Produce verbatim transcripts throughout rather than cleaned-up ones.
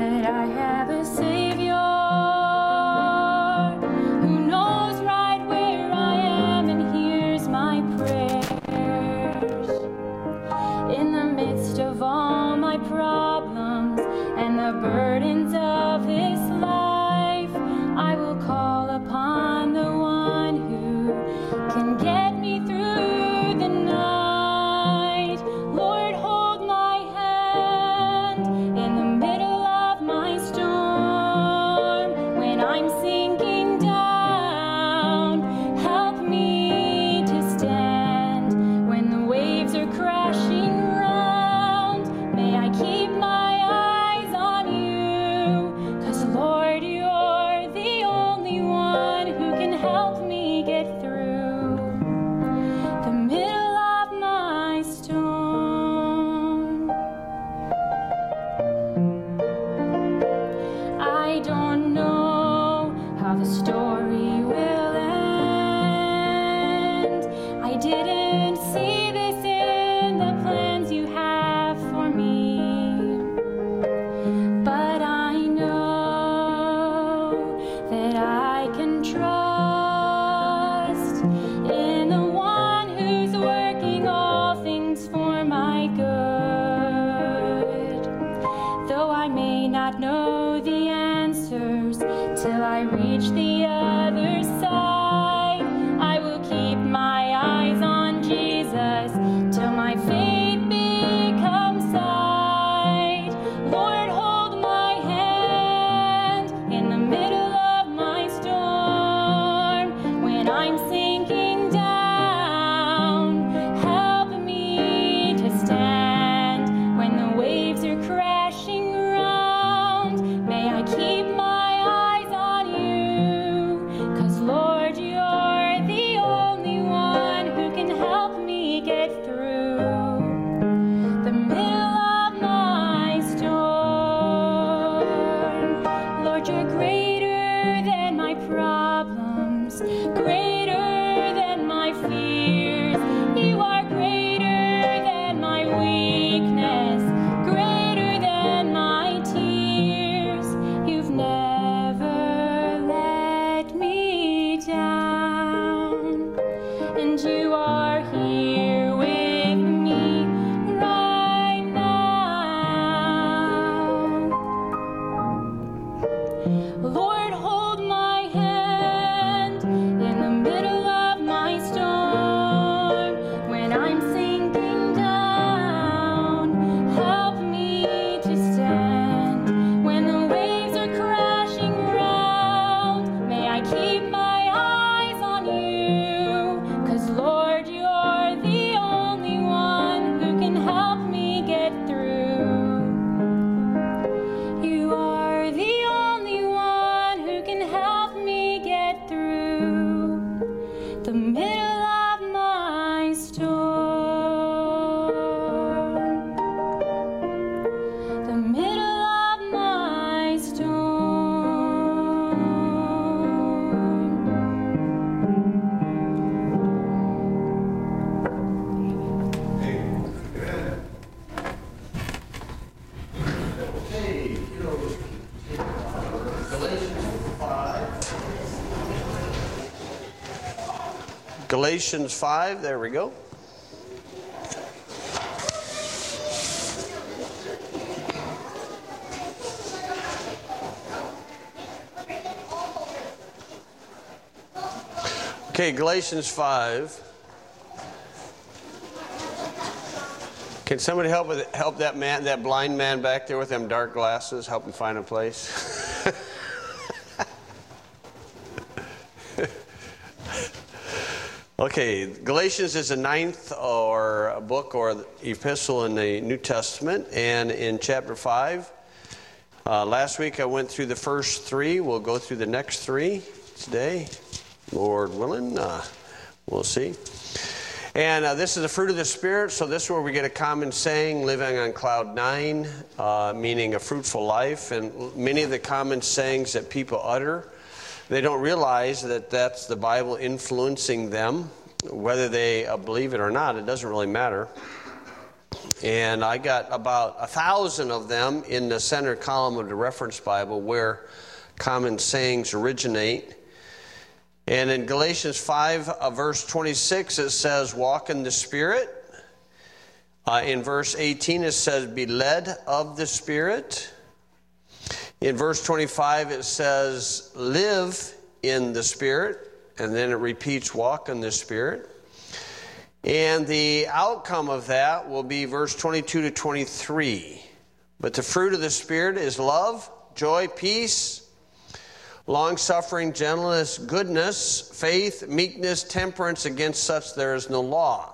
that I have a Savior who knows right where I am and hears my prayers. In the midst of all my problems and the burdens of this life, I will call upon the one who can get me through the night. Lord, hold my hand in the middle of my storm. When I'm sinking down, help me to stand. When the waves are crashing round, may I keep my eyes on you. 'Cause Lord, you're the only one who can help me get through the middle of my storm. I don't know how the story will end. I didn't see this in the plans you have for me. But I know that I can trust in the one who's working all things for my good. Though I may not know the answers till I reach the other side, I will keep my eyes on Jesus till my faith becomes sight. Lord, hold my hand in the middle of my storm. When I'm sinking down, help me to stand. When the waves are crashing round, may I keep my eyes on you. 'Cause Lord, you're the only one who can help me get through the middle of my storm. Lord, you're greater than my problems, greater than my fears. You are greater than my weakness, greater than my tears. You've never let me down, and you are here with me right now. Lord, hold my hand in the middle of my storm. When I'm sinking down, help me to stand. When the waves are crashing round, may I keep my eyes on you. 'Cause Lord, you're the only one who can help me get through. You are the only one who can help me get through the middle of my storm. The middle of my storm. Okay, you know, Galatians five. Galatians five, there we go. Okay, Galatians five. Can somebody help with help that man, that blind man back there with them dark glasses? Help him find a place. Okay, Galatians is the ninth or book or epistle in the New Testament, and in chapter five. Uh, last week I went through the first three. We'll go through the next three today, Lord willing. Uh, we'll see. And uh, this is the fruit of the Spirit, so this is where we get a common saying, living on cloud nine, uh, meaning a fruitful life. And many of the common sayings that people utter, they don't realize that that's the Bible influencing them. Whether they uh, believe it or not, it doesn't really matter. And I got about a thousand of them in the center column of the reference Bible where common sayings originate. And in Galatians five, uh, verse twenty-six, it says, walk in the Spirit. Uh, in verse eighteen, it says, be led of the Spirit. In verse twenty-five, it says, live in the Spirit. And then it repeats, walk in the Spirit. And the outcome of that will be verse twenty-two to twenty-three. But the fruit of the Spirit is love, joy, peace, long-suffering, gentleness, goodness, faith, meekness, temperance. Against such there is no law.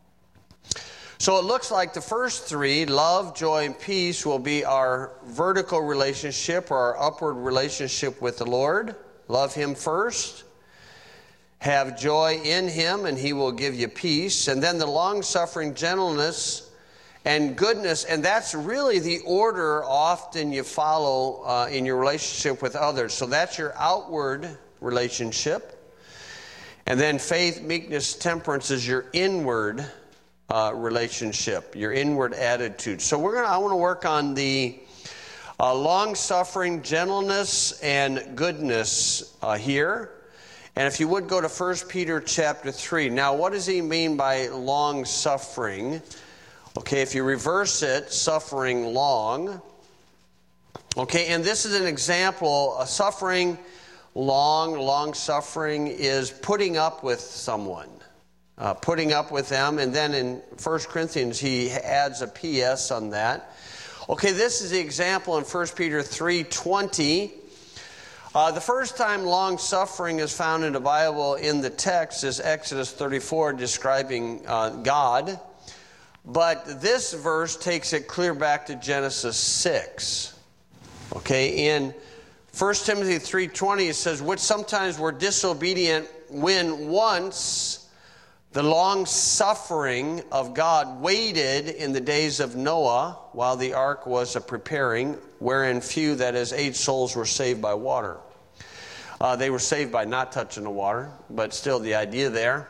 So it looks like the first three, love, joy, and peace, will be our vertical relationship or our upward relationship with the Lord. Love Him first. Have joy in Him, and He will give you peace. And then the long-suffering, gentleness, and goodness. And that's really the order often you follow uh, in your relationship with others. So that's your outward relationship. And then faith, meekness, temperance is your inward uh, relationship, your inward attitude. So we're gonna. I want to work on the uh, long-suffering, gentleness, and goodness uh, here. And if you would go to First Peter chapter three. Now, what does he mean by long-suffering? Okay, if you reverse it, suffering long. Okay, and this is an example. A suffering long, long-suffering is putting up with someone. Uh, putting up with them. And then in First Corinthians, he adds a P S on that. Okay, this is the example in First Peter three twenty. Uh, the first time long-suffering is found in the Bible in the text is Exodus thirty-four, describing uh, God. But this verse takes it clear back to Genesis six. Okay, in First Timothy three twenty, it says, which sometimes were disobedient when once the long-suffering of God waited in the days of Noah while the ark was a preparing, wherein few, that is, eight souls, were saved by water. Uh, they were saved by not touching the water, but still the idea there.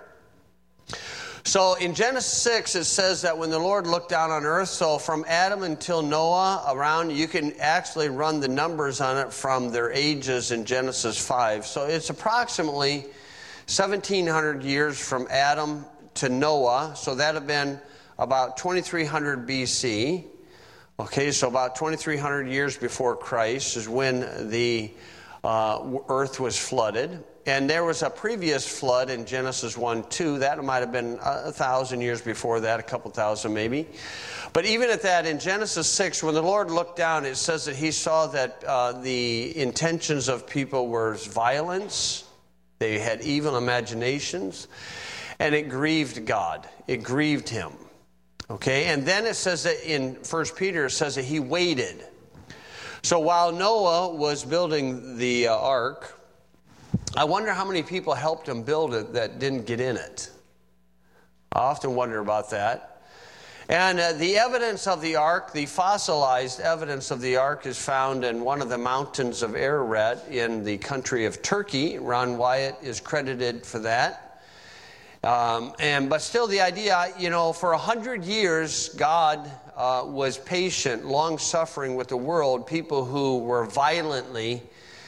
So in Genesis six, it says that when the Lord looked down on earth, so from Adam until Noah around, you can actually run the numbers on it from their ages in Genesis five. So it's approximately seventeen hundred years from Adam to Noah. So that would have been about twenty-three hundred B C. Okay, so about twenty-three hundred years before Christ is when the uh, earth was flooded. And there was a previous flood in Genesis one two. That might have been a thousand years before that, a couple thousand maybe. But even at that, in Genesis six, when the Lord looked down, it says that he saw that uh, the intentions of people were violence. They had evil imaginations. And it grieved God. It grieved him. Okay, and then it says that in First Peter, it says that he waited. So while Noah was building the uh, ark, I wonder how many people helped him build it that didn't get in it. I often wonder about that. And uh, the evidence of the ark, the fossilized evidence of the ark, is found in one of the mountains of Ararat in the country of Turkey. Ron Wyatt is credited for that. Um, and but still the idea, you know, for a hundred years, God uh, was patient, long-suffering with the world, people who were violently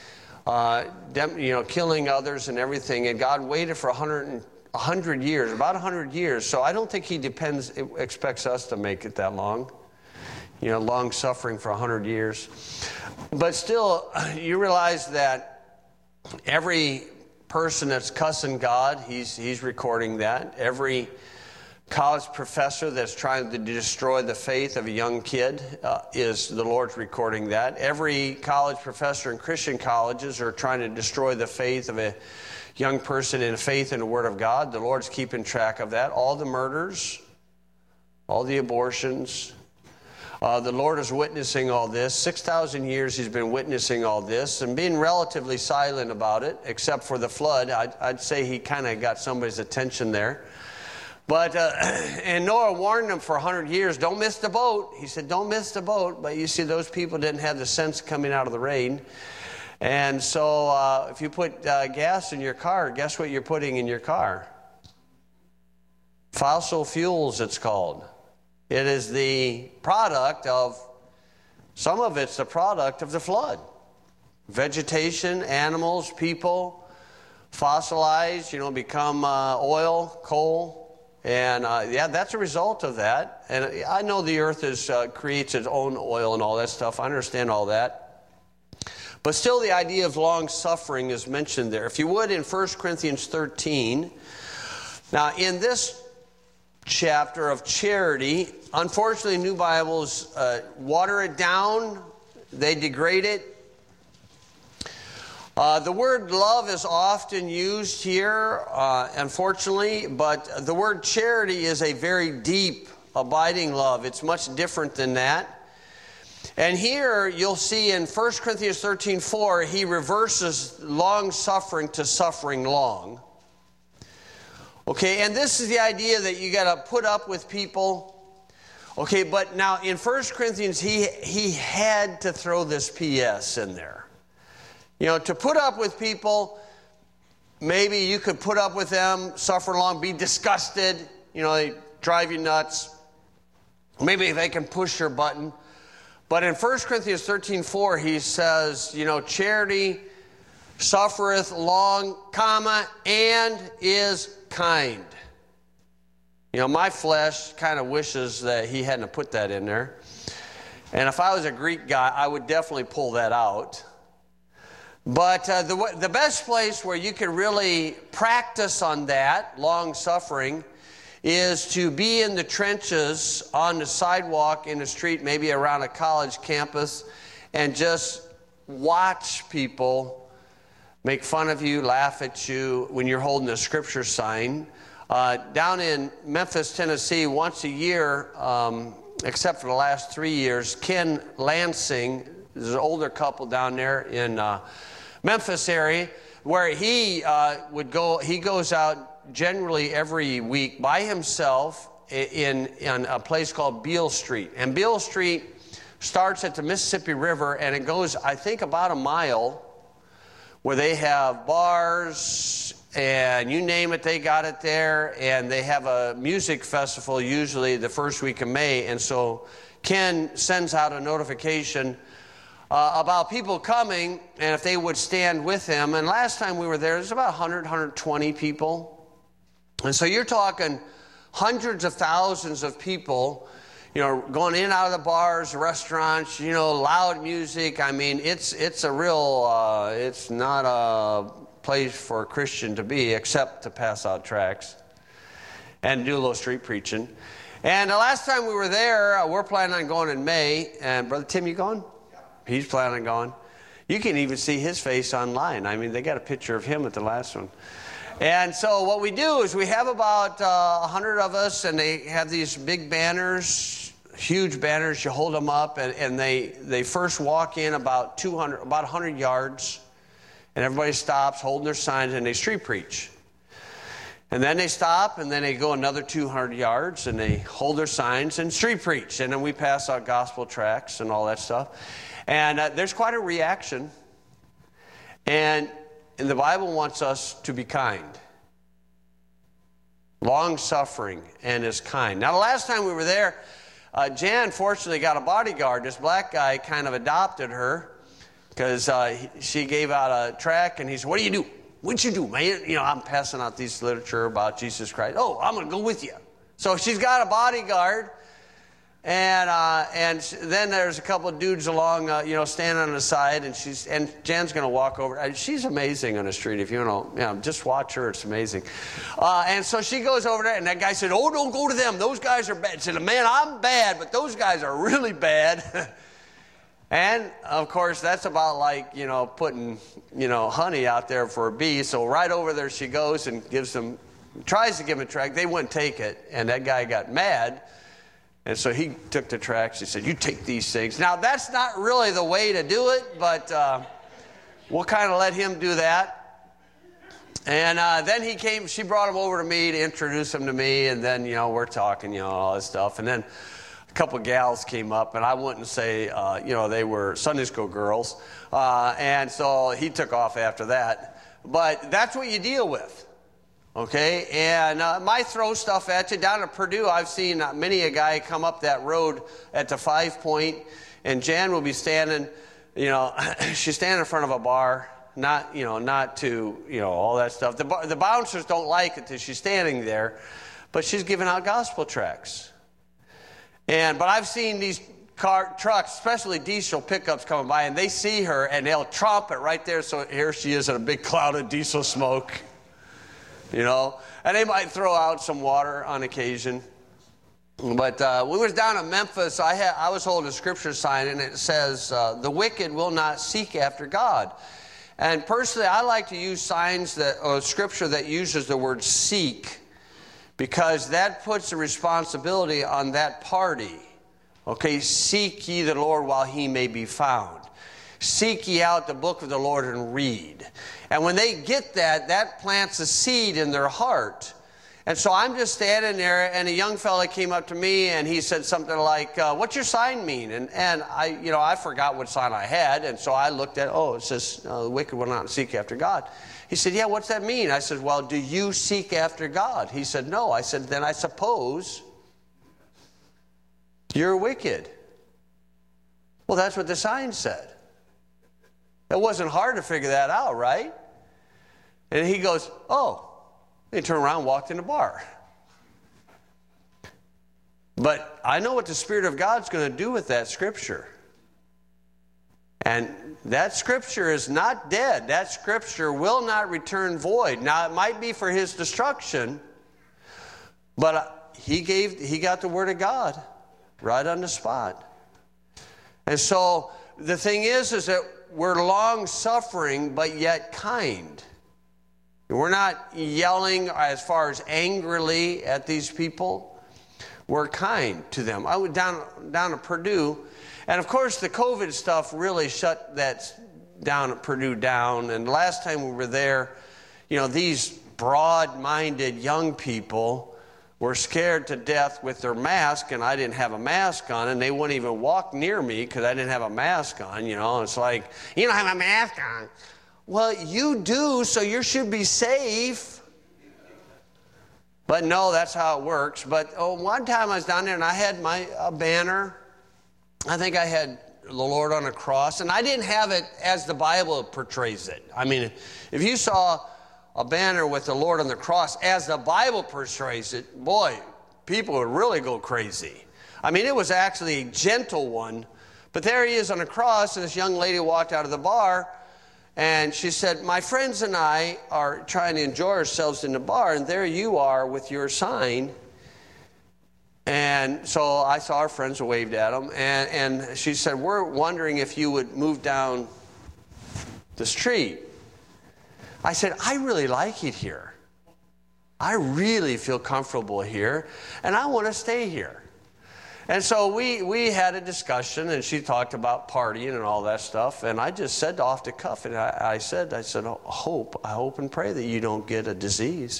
Uh, dem, you know, killing others and everything, and God waited for a hundred, a hundred years, about a hundred years. So I don't think He depends, expects us to make it that long. You know, long suffering for a hundred years. But still, you realize that every person that's cussing God, he's he's recording that. Every college professor that's trying to destroy the faith of a young kid, uh, is the Lord's recording that. Every college professor in Christian colleges are trying to destroy the faith of a young person in faith in the Word of God. The Lord's keeping track of that. All the murders, all the abortions. Uh, the Lord is witnessing all this. six thousand years He's been witnessing all this and being relatively silent about it, except for the flood. I'd, I'd say He kind of got somebody's attention there. But, uh, and Noah warned them for a hundred years, don't miss the boat. He said, don't miss the boat. But you see, those people didn't have the sense coming out of the rain. And so uh, if you put uh, gas in your car, guess what you're putting in your car? Fossil fuels, it's called. It is the product of, some of it's the product of the flood. Vegetation, animals, people, fossilized, you know, become uh, oil, coal. And uh, yeah, that's a result of that. And I know the earth is, uh, creates its own oil and all that stuff. I understand all that. But still the idea of long suffering is mentioned there. If you would, in First Corinthians thirteen. Now, in this chapter of charity, unfortunately, New Bibles uh, water it down. They degrade it. Uh, the word love is often used here, uh, unfortunately, but the word charity is a very deep, abiding love. It's much different than that. And here you'll see in First Corinthians thirteen four, he reverses long suffering to suffering long. Okay, and this is the idea that you got to put up with people. Okay, but now in First Corinthians, he, he had to throw this P S in there. You know, to put up with people, maybe you could put up with them, suffer long, be disgusted, you know, they drive you nuts. Maybe they can push your button. But in First Corinthians thirteen four, he says, you know, charity suffereth long, comma, and is kind. You know, my flesh kind of wishes that he hadn't put that in there. And if I was a Greek guy, I would definitely pull that out. But uh, the, the best place where you can really practice on that, long suffering, is to be in the trenches, on the sidewalk, in the street, maybe around a college campus, and just watch people make fun of you, laugh at you when you're holding a scripture sign. Uh, down in Memphis, Tennessee, once a year, um, except for the last three years, Ken Lansing, there's an older couple down there in uh, Memphis area, where he uh, would go, he goes out generally every week by himself in, in a place called Beale Street. And Beale Street starts at the Mississippi River, and it goes, I think, about a mile, where they have bars, and you name it, they got it there. And they have a music festival usually the first week of May. And so Ken sends out a notification uh, about people coming and if they would stand with him. And last time we were there, there's about one hundred, one hundred twenty people. And so you're talking hundreds of thousands of people, you know, going in and out of the bars, restaurants, you know, loud music. I mean, it's it's a real, uh, it's not a place for a Christian to be except to pass out tracts and do a little street preaching. And the last time we were there, uh, we're planning on going in May. And Brother Tim, you going? Yeah. He's planning on going. You can even see his face online. I mean, they got a picture of him at the last one. And so what we do is we have about uh, one hundred of us, and they have these big banners, huge banners. You hold them up, and, and they, they first walk in about two hundred, about one hundred yards, and everybody stops holding their signs, and they street preach. And then they stop, and then they go another two hundred yards, and they hold their signs and street preach. And then we pass out gospel tracts and all that stuff. And uh, there's quite a reaction. And, and the Bible wants us to be kind. Long-suffering and is kind. Now, the last time we were there, uh, Jan fortunately got a bodyguard. This black guy kind of adopted her because uh, she gave out a tract, and he said, what do you do? What'd you do, man? You know, I'm passing out this literature about Jesus Christ. Oh, I'm going to go with you. So she's got a bodyguard, and uh, and then there's a couple of dudes along, uh, you know, standing on the side, and she's and Jan's going to walk over. She's amazing on the street. If you know, you know, just watch her. It's amazing. Uh, and so she goes over there, and that guy said, "Oh, don't go to them. Those guys are bad." She said, "Man, I'm bad, but those guys are really bad." And, of course, that's about like, you know, putting, you know, honey out there for a bee. So right over there she goes and gives them, tries to give them a tract. They wouldn't take it. And that guy got mad. And so he took the tracts. He said, you take these things. Now, that's not really the way to do it, but uh, we'll kind of let him do that. And uh, then he came, she brought him over to me to introduce him to me. And then, you know, we're talking, you know, all this stuff. And then a couple gals came up, and I wouldn't say, uh, you know, they were Sunday school girls. Uh, and so he took off after that. But that's what you deal with. Okay, and uh, might throw stuff at you. Down at Purdue, I've seen uh, many a guy come up that road at the Five Point, and Jan will be standing, you know, she's standing in front of a bar, not, you know, not to, you know, all that stuff. The, the bouncers don't like it that she's standing there, but she's giving out gospel tracts. And, but I've seen these car trucks, especially diesel pickups coming by, and they see her, and they'll tromp it right there, so here she is in a big cloud of diesel smoke. You know, and they might throw out some water on occasion. But uh, when we was down in Memphis, I had I was holding a scripture sign, and it says, uh, "The wicked will not seek after God." And personally, I like to use signs that or scripture that uses the word "seek," because that puts the responsibility on that party. Okay, seek ye the Lord while he may be found. Seek ye out the book of the Lord and read. And when they get that, that plants a seed in their heart. And so I'm just standing there, and a young fella came up to me, and he said something like, uh, what's your sign mean? And and I, you know, I forgot what sign I had, and so I looked at, oh, it says, uh, the wicked will not seek after God. He said, yeah, what's that mean? I said, well, do you seek after God? He said, no. I said, then I suppose you're wicked. Well, that's what the sign said. It wasn't hard to figure that out, right? And he goes, oh. He turned around and walked in the bar. But I know what the Spirit of God's going to do with that scripture. And that scripture is not dead. That scripture will not return void. Now, it might be for his destruction, but he gave, he got the Word of God right on the spot. And so the thing is, is that we're long-suffering, but yet kind. We're not yelling as far as angrily at these people. We're kind to them. I went down, down to Purdue, and of course the COVID stuff really shut that down at Purdue down. And the last time we were there, you know, these broad-minded young people were scared to death with their mask, and I didn't have a mask on, and they wouldn't even walk near me because I didn't have a mask on, you know. It's like, you don't have a mask on. Well, you do, so you should be safe. But no, that's how it works. But oh, one time I was down there, and I had my a banner. I think I had the Lord on a cross, and I didn't have it as the Bible portrays it. I mean, if you saw a banner with the Lord on the cross as the Bible portrays it, boy, people would really go crazy. I mean, it was actually a gentle one. But there he is on a cross, and this young lady walked out of the bar, and she said, my friends and I are trying to enjoy ourselves in the bar, and there you are with your sign. And so I saw our friends and waved at them, and, and she said, we're wondering if you would move down the street. I said, I really like it here. I really feel comfortable here, and I want to stay here. And so we, we had a discussion, and she talked about partying and all that stuff. And I just said off the cuff, and I, I said, I said, oh, hope, I hope and pray that you don't get a disease.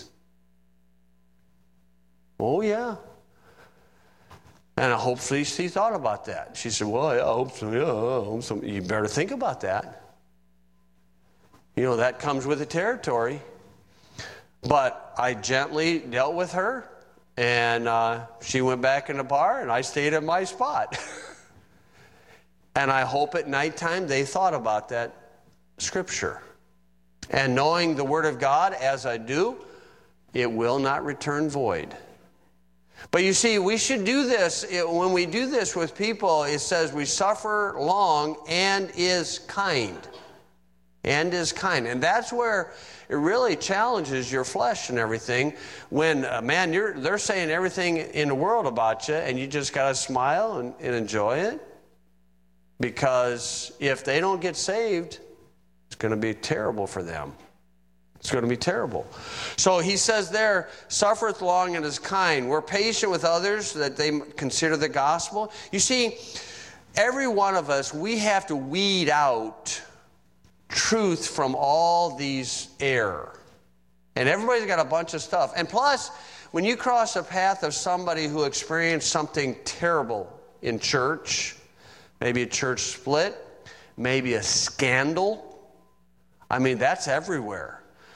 Oh, yeah. And hopefully she thought about that. She said, well, yeah, I hope so. Yeah, I hope so. You better think about that. You know, that comes with the territory. But I gently dealt with her. And uh, she went back in the bar, and I stayed at my spot. And I hope at nighttime they thought about that scripture. And knowing the Word of God as I do, it will not return void. But you see, we should do this. It, when we do this with people, it says we suffer long and is kind. And is kind. And that's where it really challenges your flesh and everything. When, uh, man, you're, they're saying everything in the world about you, and you just got to smile and, and enjoy it. Because if they don't get saved, it's going to be terrible for them. It's going to be terrible. So he says there, suffereth long and is kind. We're patient with others that they consider the gospel. You see, every one of us, we have to weed out truth from all these error. And everybody's got a bunch of stuff. And plus, when you cross a path of somebody who experienced something terrible in church, maybe a church split, maybe a scandal, I mean, that's everywhere.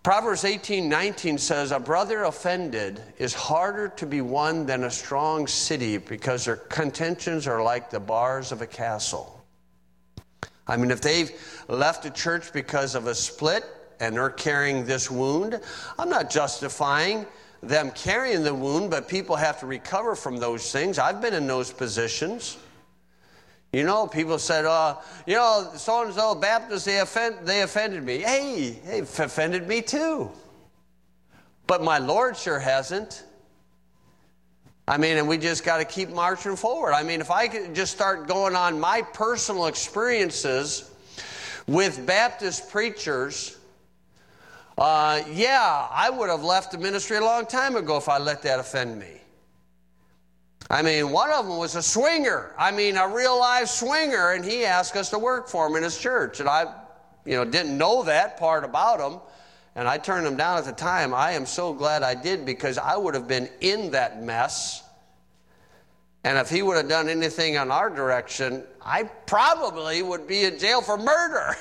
Proverbs eighteen nineteen says, a brother offended is harder to be won than a strong city because their contentions are like the bars of a castle. I mean, if they've left a church because of a split and they're carrying this wound, I'm not justifying them carrying the wound, but people have to recover from those things. I've been in those positions. You know, people said, uh, you know, so-and-so Baptist, they, offend, they offended me. Hey, they've offended me too. But my Lord sure hasn't. I mean, and we just got to keep marching forward. I mean, if I could just start going on my personal experiences with Baptist preachers, uh, yeah, I would have left the ministry a long time ago if I let that offend me. I mean, one of them was a swinger. I mean, a real live swinger, and he asked us to work for him in his church. And I, you know, didn't know that part about him, and I turned him down at the time. I am so glad I did, because I would have been in that mess. And if he would have done anything in our direction, I probably would be in jail for murder.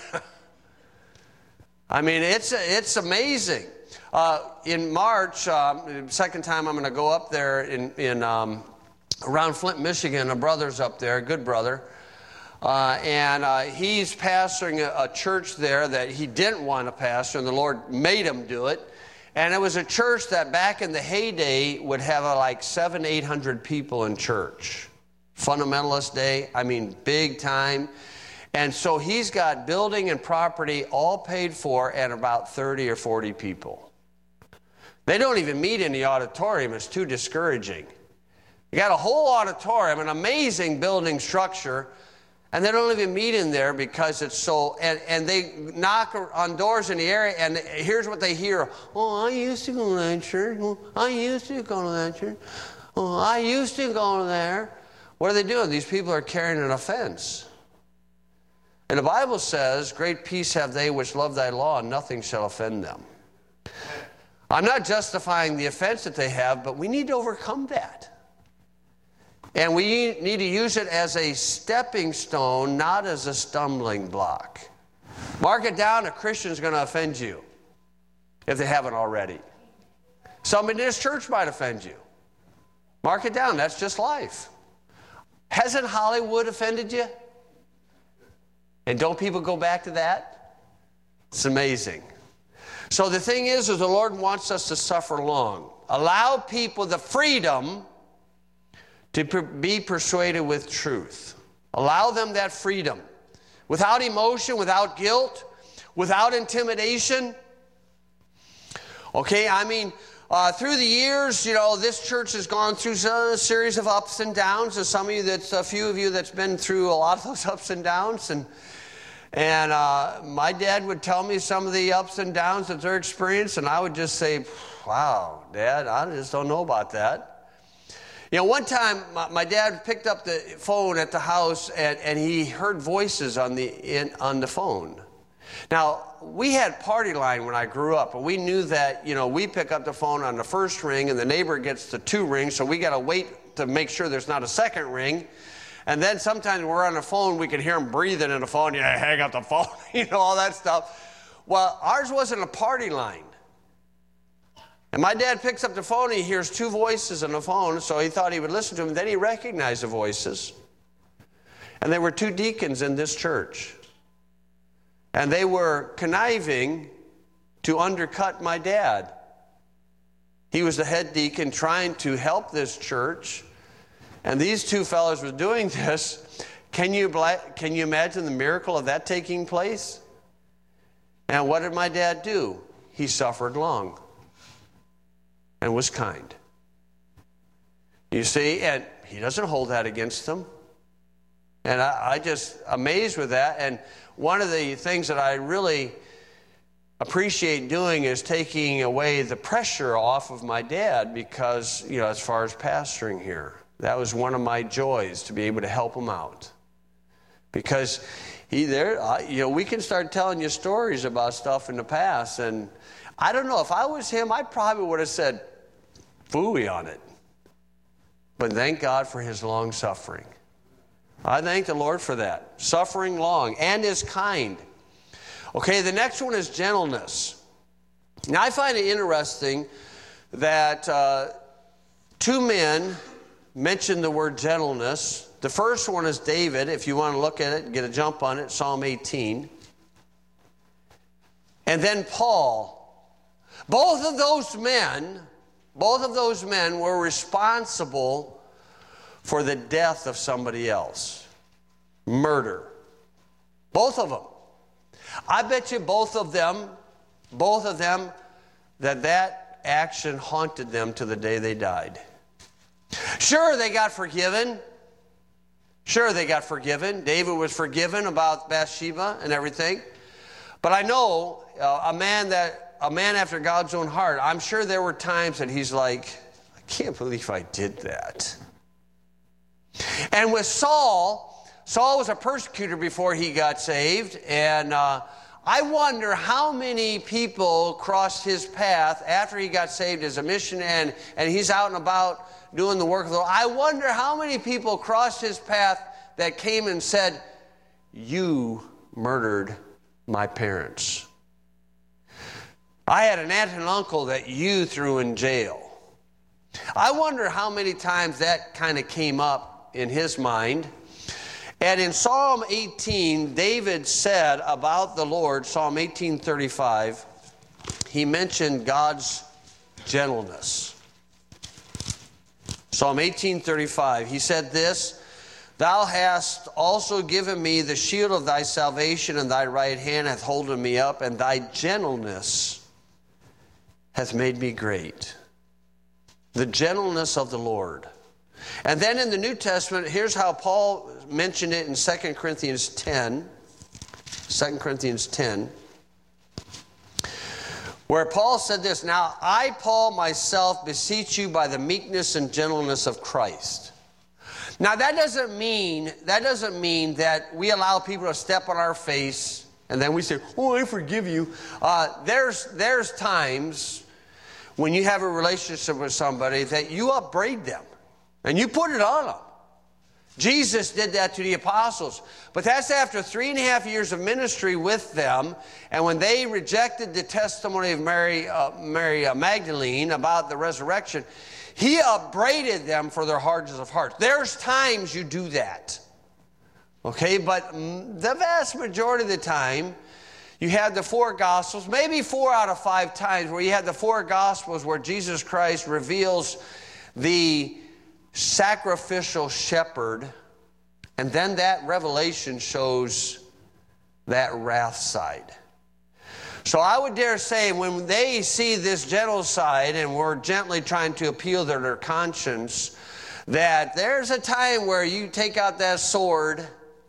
I mean, it's it's amazing. Uh, in March, um, second time I'm going to go up there in in. Um, around Flint, Michigan, a brother's up there, a good brother, uh, and uh, he's pastoring a, a church there that he didn't want to pastor, and the Lord made him do it. And it was a church that back in the heyday would have uh, like seven, eight hundred people in church. Fundamentalist day, I mean, big time. And so he's got building and property all paid for and about thirty or forty people. They don't even meet in the auditorium. It's too discouraging. You got a whole auditorium, an amazing building structure, and they don't even meet in there because it's so, and, and they knock on doors in the area, and here's what they hear. Oh, I used to go to that church. Oh, I used to go to that church. Oh, I used to go to there. What are they doing? These people are carrying an offense. And the Bible says, great peace have they which love thy law, and nothing shall offend them. I'm not justifying the offense that they have, but we need to overcome that. And we need to use it as a stepping stone, not as a stumbling block. Mark it down, a Christian's going to offend you, if they haven't already. Somebody in this church might offend you. Mark it down, that's just life. Hasn't Hollywood offended you? And don't people go back to that? It's amazing. So the thing is, is the Lord wants us to suffer long. Allow people the freedom to per- be persuaded with truth. Allow them that freedom. Without emotion, without guilt, without intimidation. Okay, I mean, uh, through the years, you know, this church has gone through a series of ups and downs. There's some of you, that's a few of you that's been through a lot of those ups and downs. And and uh, my dad would tell me some of the ups and downs that they're experiencing, and I would just say, wow, Dad, I just don't know about that. You know, one time my, my dad picked up the phone at the house, and, and he heard voices on the in, on the phone. Now, we had Party Line when I grew up, and we knew that, you know, we pick up the phone on the first ring, and the neighbor gets the two rings, so we got to wait to make sure there's not a second ring. And then sometimes when we're on the phone, we can hear him breathing in the phone. Yeah, hang up the phone, you know, all that stuff. Well, ours wasn't a Party Line. And my dad picks up the phone, and he hears two voices on the phone, so he thought he would listen to them. Then he recognized the voices. And there were two deacons in this church. And they were conniving to undercut my dad. He was the head deacon trying to help this church. And these two fellows were doing this. Can you, can you imagine the miracle of that taking place? And what did my dad do? He suffered long. And was kind. You see, and he doesn't hold that against them. And I, I just amazed with that. And one of the things that I really appreciate doing is taking away the pressure off of my dad, because, you know, as far as pastoring here, that was one of my joys, to be able to help him out. Because he there, uh, you know, we can start telling you stories about stuff in the past, and I don't know, if I was him, I probably would have said phooey on it. But thank God for his long suffering. I thank the Lord for that. Suffering long and is kind. Okay, the next one is gentleness. Now, I find it interesting that uh, two men mention the word gentleness. The first one is David. If you want to look at it and get a jump on it, Psalm eighteen. And then Paul. Both of those men, both of those men were responsible for the death of somebody else. Murder. Both of them. I bet you both of them, both of them, that that action haunted them to the day they died. Sure, they got forgiven. Sure, they got forgiven. David was forgiven about Bathsheba and everything. But I know uh, a man that a man after God's own heart, I'm sure there were times that he's like, I can't believe I did that. And with Saul, Saul was a persecutor before he got saved, and uh, I wonder how many people crossed his path after he got saved as a missionary, and, and he's out and about doing the work of the Lord. I wonder how many people crossed his path that came and said, you murdered my parents. I had an aunt and uncle that you threw in jail. I wonder how many times that kind of came up in his mind. And in Psalm eighteen, David said about the Lord, Psalm eighteen thirty-five, he mentioned God's gentleness. Psalm eighteen thirty-five, he said this, Thou hast also given me the shield of thy salvation, and thy right hand hath holden me up, and thy gentleness hath made me great. The gentleness of the Lord. And then in the New Testament, here's how Paul mentioned it in Second Corinthians ten. Second Corinthians ten. Where Paul said this, Now I, Paul, myself, beseech you by the meekness and gentleness of Christ. Now that doesn't mean, that doesn't mean that we allow people to step on our face and then we say, oh, I forgive you. Uh, there's, there's times when you have a relationship with somebody that you upbraid them and you put it on them. Jesus did that to the apostles. But that's after three and a half years of ministry with them. And when they rejected the testimony of Mary, uh, Mary uh, Magdalene about the resurrection, he upbraided them for their hardness of heart. There's times you do that. Okay, but the vast majority of the time, you have the four Gospels, maybe four out of five times where you have the four Gospels where Jesus Christ reveals the sacrificial shepherd, and then that revelation shows that wrath side. So I would dare say when they see this gentle side and we're gently trying to appeal to their conscience, that there's a time where you take out that sword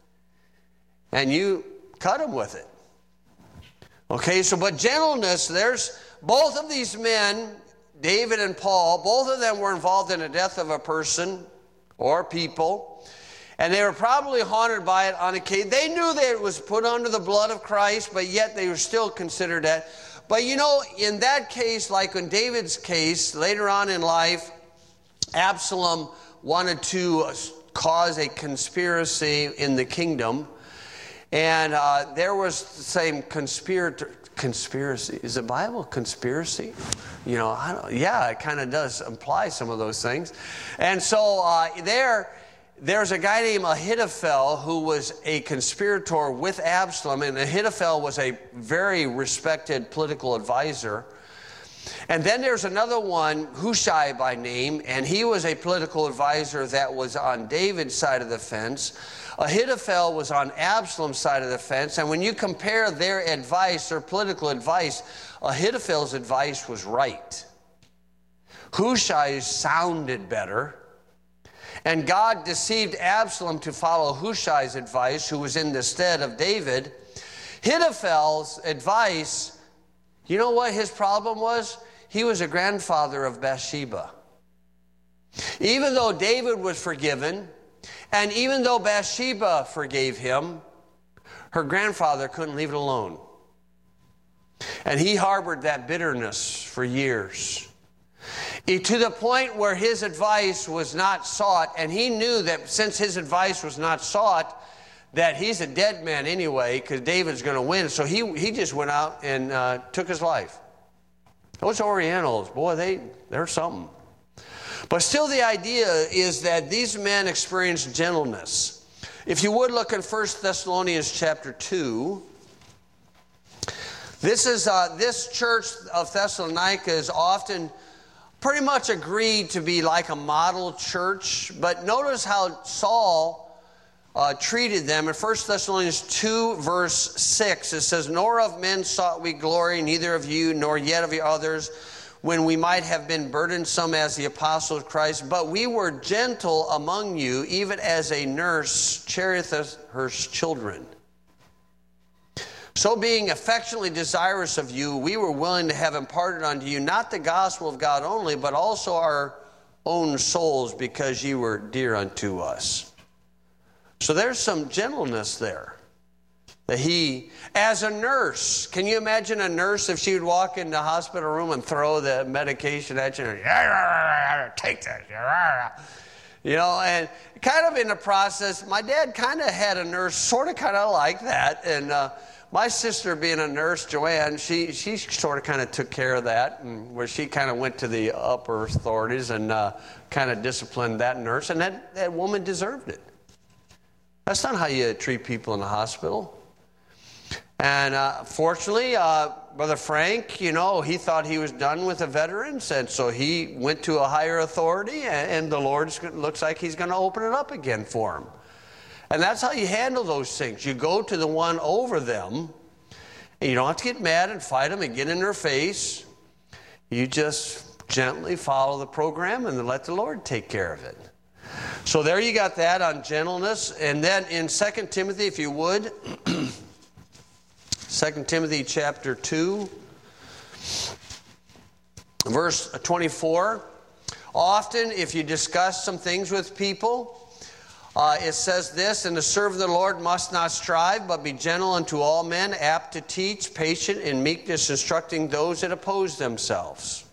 and you cut them with it. Okay, so but gentleness, there's both of these men, David and Paul, both of them were involved in the death of a person or people. And they were probably haunted by it on occasion. They knew that it was put under the blood of Christ, but yet they were still considered that. But you know, in that case, like in David's case, later on in life, Absalom wanted to cause a conspiracy in the kingdom. And uh, there was the same conspirator, conspiracy. Is the Bible conspiracy? You know, I don't, yeah, it kind of does imply some of those things. And so uh, there... There's a guy named Ahithophel who was a conspirator with Absalom, and Ahithophel was a very respected political advisor. And then there's another one, Hushai by name, and he was a political advisor that was on David's side of the fence. Ahithophel was on Absalom's side of the fence, and when you compare their advice, their political advice, Ahithophel's advice was right. Hushai's sounded better. And God deceived Absalom to follow Hushai's advice, who was in the stead of David. Ahithophel's advice, you know what his problem was? He was a grandfather of Bathsheba. Even though David was forgiven, and even though Bathsheba forgave him, her grandfather couldn't leave it alone. And he harbored that bitterness for years. To the point where his advice was not sought, and he knew that since his advice was not sought, that he's a dead man anyway, because David's going to win. So he, he just went out and uh, took his life. Those Orientals, boy, they, they're something. But still the idea is that these men experienced gentleness. If you would look in First Thessalonians chapter two, this is uh, this church of Thessalonica is often pretty much agreed to be like a model church. But notice how Saul uh, treated them. In First Thessalonians two, verse six, it says, "Nor of men sought we glory, neither of you, nor yet of the others, when we might have been burdensome as the apostles of Christ. But we were gentle among you, even as a nurse cherisheth her children. So being affectionately desirous of you, we were willing to have imparted unto you not the gospel of God only, but also our own souls, because ye were dear unto us." So there's some gentleness there. That he, as a nurse, can you imagine a nurse if she would walk in the hospital room and throw the medication at you? And, take this. You know, and kind of in the process, my dad kind of had a nurse sort of kind of like that. And uh, my sister, being a nurse, Joanne, she, she sort of kind of took care of that, and where she kind of went to the upper authorities and uh, kind of disciplined that nurse. And that, that woman deserved it. That's not how you treat people in the hospital. And uh, fortunately, uh, Brother Frank, you know, he thought he was done with the veterans, and so he went to a higher authority, and, and the Lord looks like he's going to open it up again for him. And that's how you handle those things. You go to the one over them, and you don't have to get mad and fight them and get in their face. You just gently follow the program and then let the Lord take care of it. So there you got that on gentleness. And then in Second Timothy, if you would, Second Timothy chapter two, verse twenty-four. Often, if you discuss some things with people, uh, it says this, "And to serve the Lord must not strive, but be gentle unto all men, apt to teach, patient in meekness, instructing those that oppose themselves."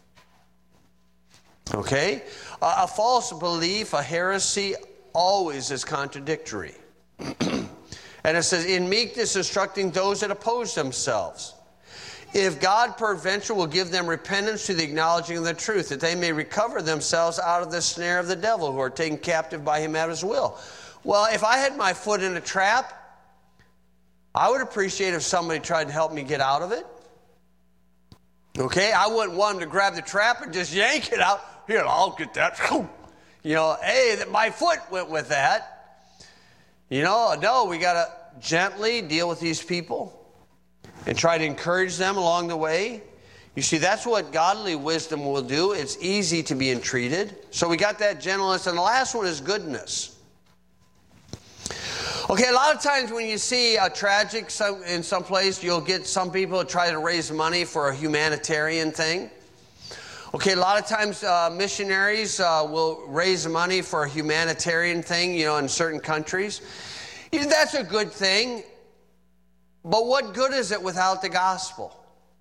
Okay? Uh, a false belief, a heresy, always is contradictory. And it says, "In meekness instructing those that oppose themselves. If God peradventure will give them repentance to the acknowledging of the truth, that they may recover themselves out of the snare of the devil, who are taken captive by him at his will." Well, if I had my foot in a trap, I would appreciate if somebody tried to help me get out of it. Okay, I wouldn't want them to grab the trap and just yank it out. "Here, I'll get that." You know, hey, my foot went with that. You know, no, we got to gently deal with these people and try to encourage them along the way. You see, that's what godly wisdom will do. It's easy to be entreated. So we got that gentleness. And the last one is goodness. Okay, a lot of times when you see a tragic in some place, you'll get some people who try to raise money for a humanitarian thing. Okay, a lot of times uh, missionaries uh, will raise money for a humanitarian thing, you know, in certain countries. You know, that's a good thing. But what good is it without the gospel?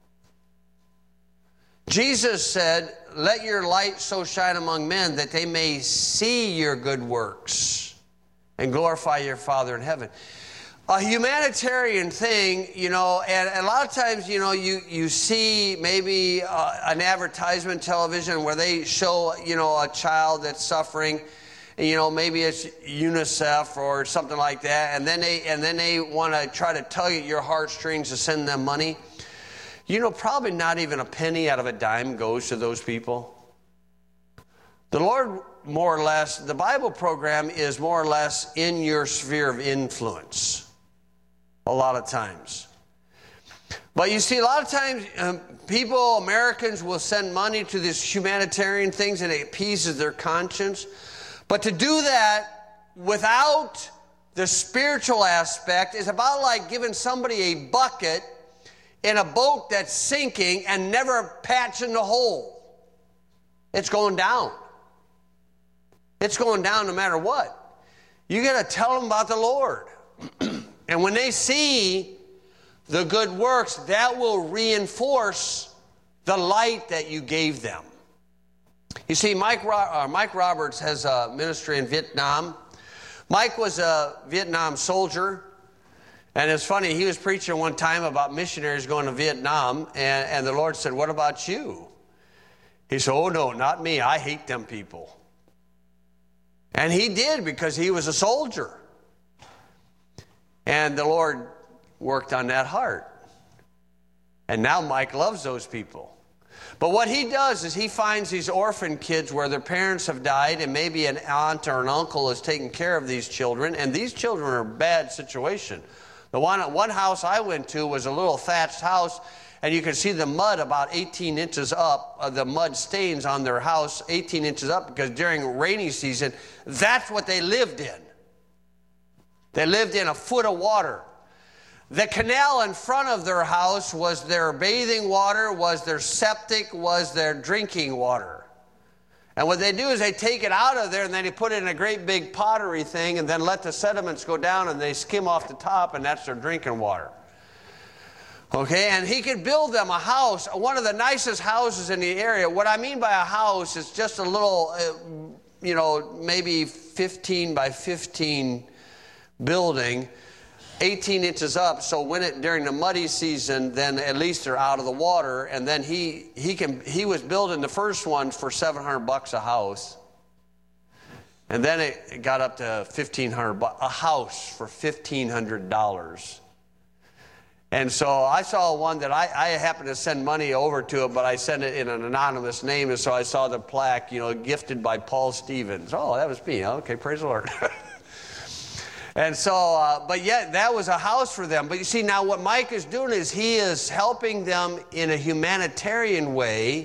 Jesus said, "Let your light so shine among men that they may see your good works and glorify your Father in heaven." A humanitarian thing, you know, and a lot of times, you know, you, you see maybe uh, an advertisement television where they show, you know, a child that's suffering, and, you know, maybe it's UNICEF or something like that, and then they and then they want to try to tug at your heartstrings to send them money. You know, probably not even a penny out of a dime goes to those people. The Lord, more or less, the Bible program is more or less in your sphere of influence. A lot of times. But you see, a lot of times um, people, Americans, will send money to these humanitarian things and it appeases their conscience. But to do that without the spiritual aspect is about like giving somebody a bucket in a boat that's sinking and never patching the hole. It's going down. It's going down no matter what. You got to tell them about the Lord. And when they see the good works, that will reinforce the light that you gave them. You see, Mike, uh, Mike Roberts has a ministry in Vietnam. Mike was a Vietnam soldier. And it's funny, he was preaching one time about missionaries going to Vietnam. And, and the Lord said, "What about you?" He said, oh, no, not me. I hate them people. And he did, because he was a soldier. And the Lord worked on that heart. And now Mike loves those people. But what he does is he finds these orphan kids where their parents have died, and maybe an aunt or an uncle is taking care of these children. And these children are in a bad situation. The one, one house I went to was a little thatched house, and you could see the mud about eighteen inches up, uh, the mud stains on their house eighteen inches up, because during rainy season, that's what they lived in. They lived in a foot of water. The canal in front of their house was their bathing water, was their septic, was their drinking water. And what they do is they take it out of there, and then they put it in a great big pottery thing, and then let the sediments go down, and they skim off the top, and that's their drinking water. Okay, and he could build them a house, one of the nicest houses in the area. What I mean by a house is just a little, uh, you know, maybe fifteen by fifteen building, eighteen inches up, so when it during the muddy season, then at least they're out of the water. And then he he can he was building the first one for seven hundred bucks a house, and then it got up to fifteen hundred bucks a house for fifteen hundred dollars. And so I saw one that I, I happened to send money over to it, but I sent it in an anonymous name, and so I saw the plaque, you know, gifted by Paul Stevens. Oh, that was me. Okay, praise the Lord. And so, uh, but yet that was a house for them. But you see, now what Mike is doing is he is helping them in a humanitarian way,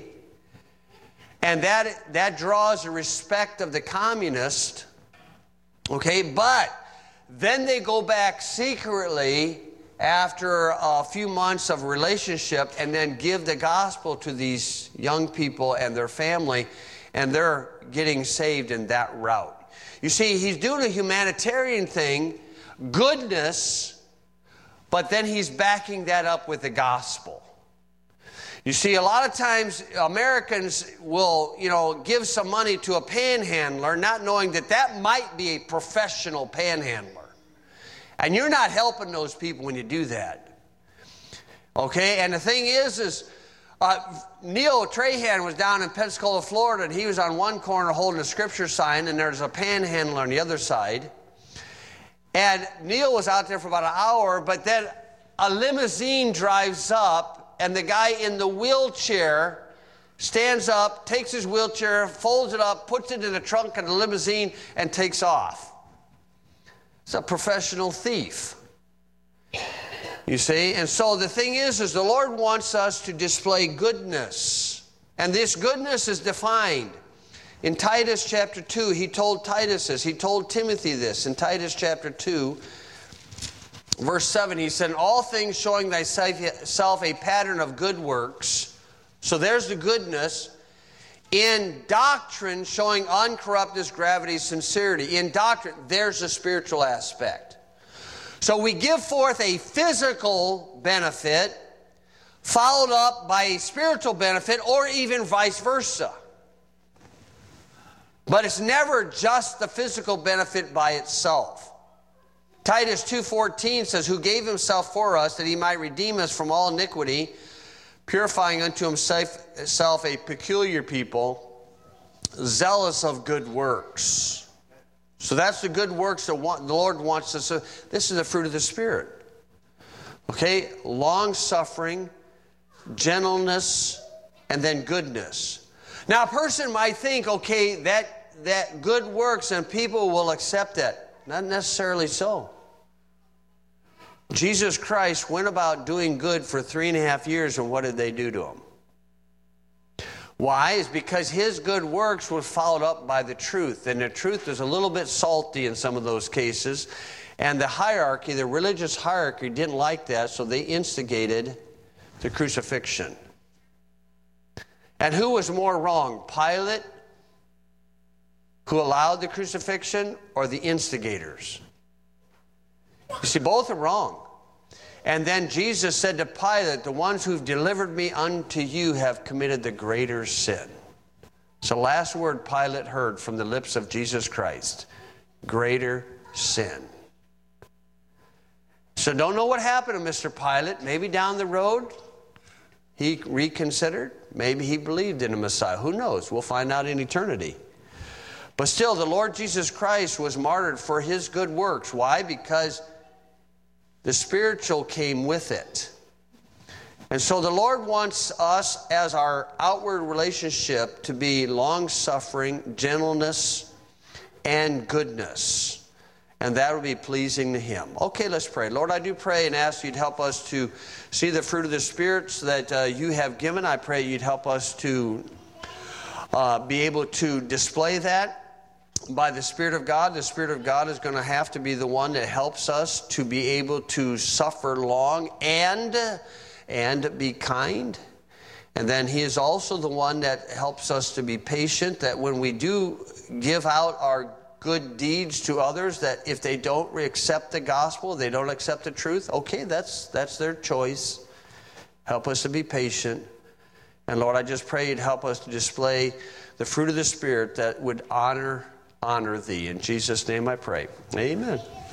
and that that draws the respect of the communist. Okay, but then they go back secretly after a few months of relationship and then give the gospel to these young people and their family, and they're getting saved in that route. You see, he's doing a humanitarian thing, goodness, but then he's backing that up with the gospel. You see, a lot of times Americans will, you know, give some money to a panhandler, not knowing that that might be a professional panhandler. And you're not helping those people when you do that. Okay, and the thing is, is uh, Neil Trahan was down in Pensacola, Florida, and he was on one corner holding a scripture sign, and there's a panhandler on the other side. And Neil was out there for about an hour, but then a limousine drives up, and the guy in the wheelchair stands up, takes his wheelchair, folds it up, puts it in the trunk of the limousine, and takes off. It's a professional thief. You see? And so the thing is, is the Lord wants us to display goodness. And this goodness is defined. In Titus chapter two, he told Titus this. He told Timothy this. In Titus chapter two, verse seven, he said, all things showing thyself a pattern of good works. So there's the goodness. In doctrine, showing uncorruptness, gravity, sincerity. In doctrine, there's a spiritual aspect. So we give forth a physical benefit, followed up by a spiritual benefit, or even vice versa. But it's never just the physical benefit by itself. Titus two fourteen says, who gave himself for us that he might redeem us from all iniquity, purifying unto himself a peculiar people, zealous of good works. So that's the good works that the Lord wants us to. This is the fruit of the Spirit. Okay? Long-suffering, gentleness, and then goodness. Now a person might think, okay, that, that good works and people will accept that. Not necessarily so. Jesus Christ went about doing good for three and a half years, and what did they do to him? Why? It's because his good works was followed up by the truth. And the truth is a little bit salty in some of those cases. And the hierarchy, the religious hierarchy, didn't like that, so they instigated the crucifixion. And who was more wrong? Pilate, who allowed the crucifixion, or the instigators? You see, both are wrong. And then Jesus said to Pilate, the ones who've delivered me unto you have committed the greater sin. It's the last word Pilate heard from the lips of Jesus Christ. Greater sin. So don't know what happened to Mister Pilate. Maybe down the road he reconsidered. Maybe he believed in a Messiah. Who knows? We'll find out in eternity. But still, the Lord Jesus Christ was martyred for his good works. Why? Because the spiritual came with it. And so the Lord wants us, as our outward relationship, to be long-suffering, gentleness, and goodness. And that will be pleasing to him. Okay, let's pray. Lord, I do pray and ask you'd help us to see the fruit of the Spirit that uh, you have given. I pray you'd help us to uh, be able to display that by the Spirit of God. The Spirit of God is going to have to be the one that helps us to be able to suffer long and, and be kind. And then he is also the one that helps us to be patient, that when we do give out our good deeds to others, that if they don't accept the gospel, they don't accept the truth, okay, that's that's their choice. Help us to be patient. And Lord, I just pray you'd help us to display the fruit of the Spirit that would honor honor thee. In Jesus' name I pray. Amen.